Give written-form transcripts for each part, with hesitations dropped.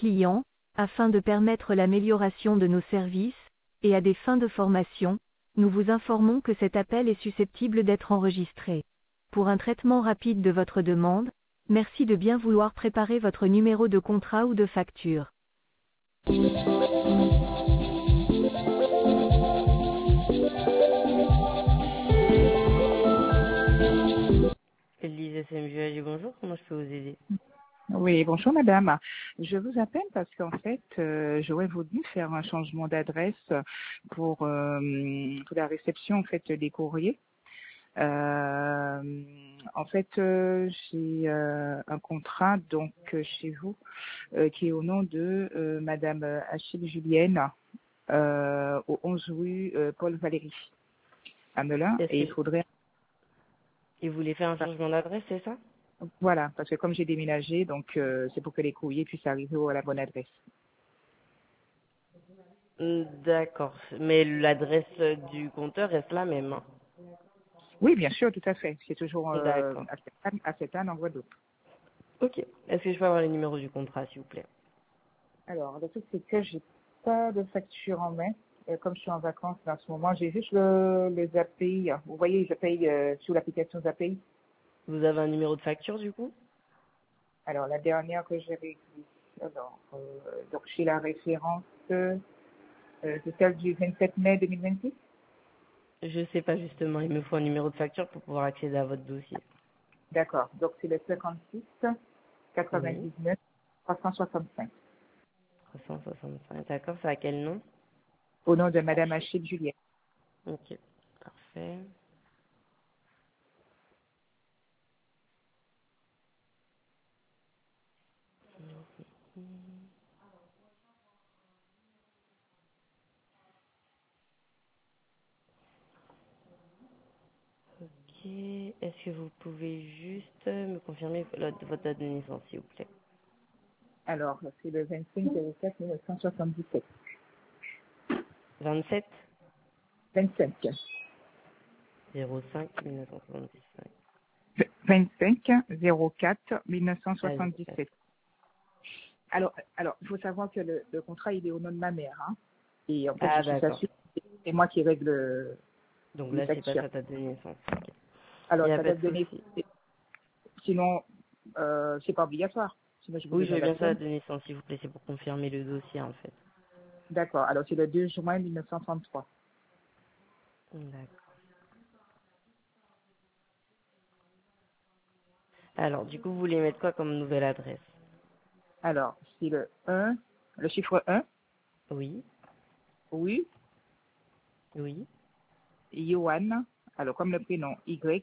clients, afin de permettre l'amélioration de nos services, et à des fins de formation, nous vous informons que cet appel est susceptible d'être enregistré. Pour un traitement rapide de votre demande, merci de bien vouloir préparer votre numéro de contrat ou de facture. Elise SMJ, bonjour, comment je peux vous aider? Oui, bonjour madame. Je vous appelle parce qu'en fait, j'aurais voulu faire un changement d'adresse pour la réception en fait des courriers. En fait, j'ai un contrat donc chez vous qui est au nom de madame Achille Julienne au 11 rue Paul Valéry à Melun et il faudrait... Il voulait faire un changement d'adresse, c'est ça? Voilà, parce que comme j'ai déménagé, donc c'est pour que les courriers puissent arriver à la bonne adresse. D'accord, mais l'adresse du compteur reste la même, hein? Oui, bien sûr, tout à fait. C'est toujours D'accord. à cette année en Guadeloupe. Ok. Est-ce que je peux avoir le numéro du contrat, s'il vous plaît? Alors, le truc, c'est que j'ai pas de facture en main. Comme je suis en vacances en ce moment, j'ai juste les API. Vous voyez, les API sur l'application API. Vous avez un numéro de facture, du coup? Alors, la dernière que j'ai réussi, alors, donc j'ai la référence, c'est celle du 27 mai 2026. Je sais pas, justement. Il me faut un numéro de facture pour pouvoir accéder à votre dossier. D'accord. Donc, c'est le 56 Oui. 99 365. 365. D'accord, c'est à quel nom? Au nom de madame Achille Juliette. Ok. Parfait. Ok. Est-ce que vous pouvez juste me confirmer votre date de naissance, s'il vous plaît? Alors, c'est le 25 07 1977. 27 25. 05 1975. 25 04 Ah, 04. 1977. Alors, il faut savoir que le contrat, il est au nom de ma mère. Hein. Et en fait, je Ah, suis sa d'accord. fille. C'est moi qui règle Donc les là, c'est pas factures. sa date de naissance. Ok. Il Alors, n'y a ça pas doit de donner. souci. Sinon, c'est pas obligatoire. Sinon, je vous Oui, je donne veux la bien sa sienne. date de naissance, s'il vous plaît. C'est pour confirmer le dossier, en fait. D'accord. Alors, c'est le 2 juin 1933. D'accord. Alors, du coup, vous voulez mettre quoi comme nouvelle adresse? Alors, c'est le 1, le chiffre 1, Oui, oui, oui, Johan. Alors, comme le prénom,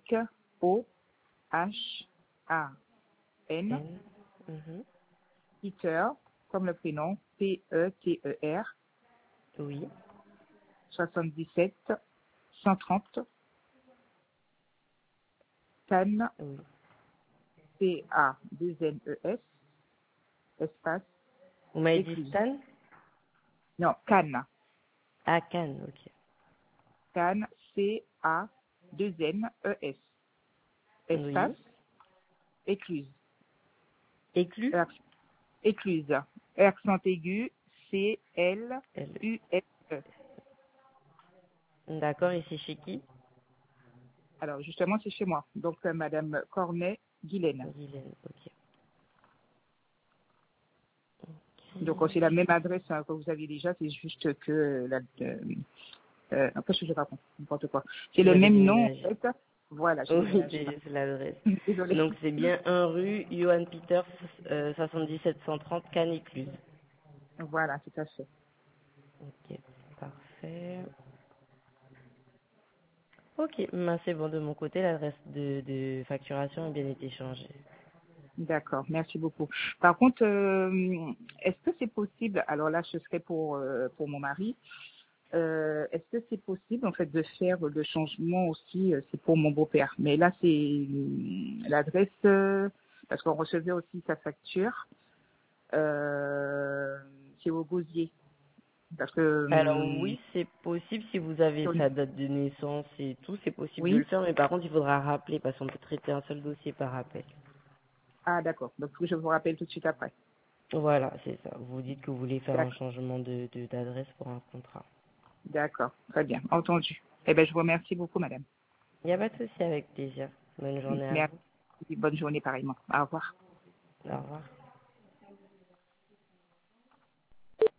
Y-O-H-A-N. N, mhm, Peter, comme le prénom, P-E-T-E-R, oui, 77 130, Cannes, oui. C-A-2-N-E-S, espace, Vous m'avez dit écluse. Stan? Non, Cannes, Ah, Cannes, ok. Cannes, C-A-2-N-E-S, espace, Oui. écluse. Éclus? Écluse, accent aigu, L. C-L-U-S-E. D'accord, et c'est chez qui? Alors, justement, c'est chez moi. Donc, Madame Cornet-Guilaine. Guylaine, ok. Donc, c'est la même adresse hein, que vous aviez déjà, c'est juste que après, je raconte n'importe quoi. C'est Vous le avez même nom, en déménagé. fait. Voilà, j'ai Oui, déménagé. c'est juste l'adresse. Désolée. Donc, c'est bien 1 rue Johan Peters, 77 130, Cannes Écluse. Voilà, tout à fait. Ok, parfait. Ok, ben c'est bon de mon côté, l'adresse de facturation a bien été changée. D'accord, merci beaucoup. Par contre, est-ce que c'est possible, alors là, ce serait pour mon mari, est-ce que c'est possible, en fait, de faire le changement aussi, c'est pour mon beau-père, mais là, c'est l'adresse, parce qu'on recevait aussi sa facture, c'est au Gosier. Parce que, Alors oui, c'est possible si vous avez sur- sa date de naissance et tout, c'est possible de le oui, faire, mais par contre, il faudra rappeler parce qu'on peut traiter un seul dossier par appel. ah d'accord, donc je vous rappelle tout de suite après. Voilà, c'est ça. Vous dites que vous voulez faire un D'accord. changement d'adresse pour un contrat. D'accord. Très bien. Entendu. Eh bien, je vous remercie beaucoup, madame. Il n'y a pas de souci, avec plaisir. Bonne journée à Merci. vous. Bonne journée pareillement. Au revoir. Au revoir.